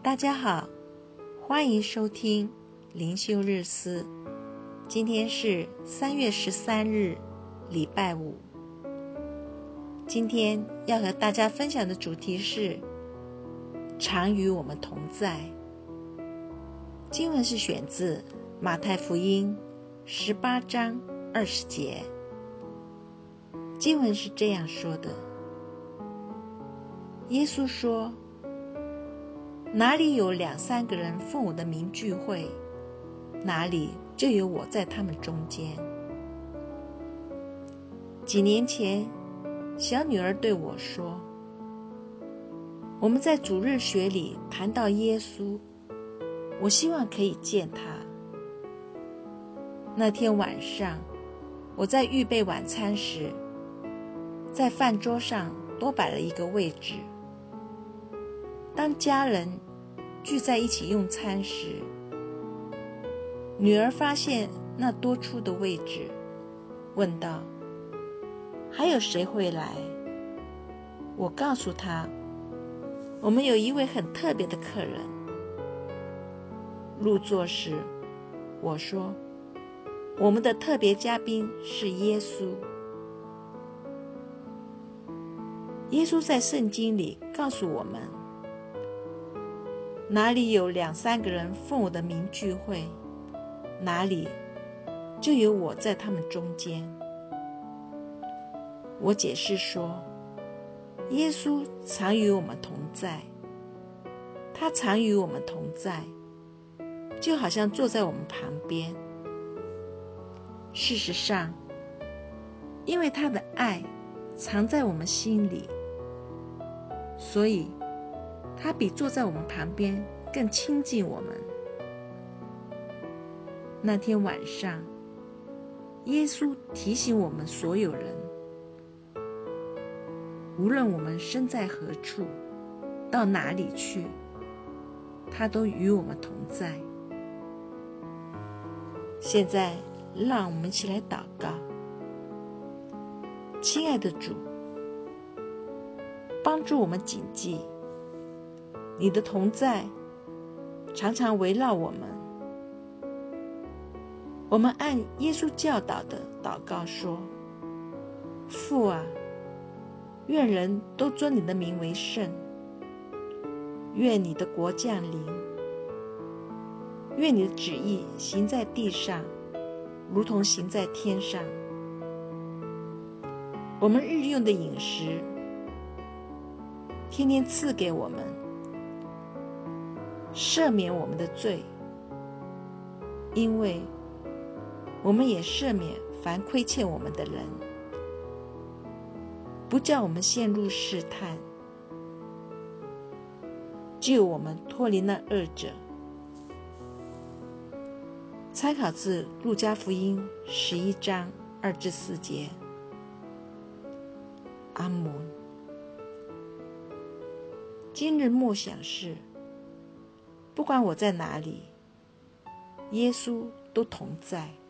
大家好，欢迎收听灵修日思。今天是3月13日，礼拜五。今天要和大家分享的主题是常与我们同在。经文是选自马太福音18章20节。经文是这样说的：耶稣说，哪里有2-3个人奉我的名聚会，哪里就有我在他们中间。几年前，小女儿对我说，我们在主日学里谈到耶稣，我希望可以见他。那天晚上，我在预备晚餐时，在饭桌上多摆了一个位置。当家人聚在一起用餐时，女儿发现那多出的位置，问道，还有谁会来？我告诉她，我们有一位很特别的客人。入座时，我说，我们的特别嘉宾是耶稣。耶稣在圣经里告诉我们，哪里有2-3个人奉我的名聚会，哪里就有我在他们中间。我解释说，耶稣常与我们同在，他常与我们同在，就好像坐在我们旁边。事实上，因为他的爱藏在我们心里，所以他比坐在我们旁边更亲近我们。那天晚上，耶稣提醒我们所有人，无论我们身在何处，到哪里去，他都与我们同在。现在让我们一起来祷告。亲爱的主，帮助我们谨记你的同在常常围绕我们。我们按耶稣教导的祷告说，父啊，愿人都尊你的名为圣，愿你的国降临，愿你的旨意行在地上，如同行在天上。我们日用的饮食，天天赐给我们，赦免我们的罪，因为我们也赦免凡亏欠我们的人，不叫我们陷入试探，救我们脱离那恶者。参考自路加福音11章2-4节。阿们。今日默想是，不管我在哪里，耶稣都同在。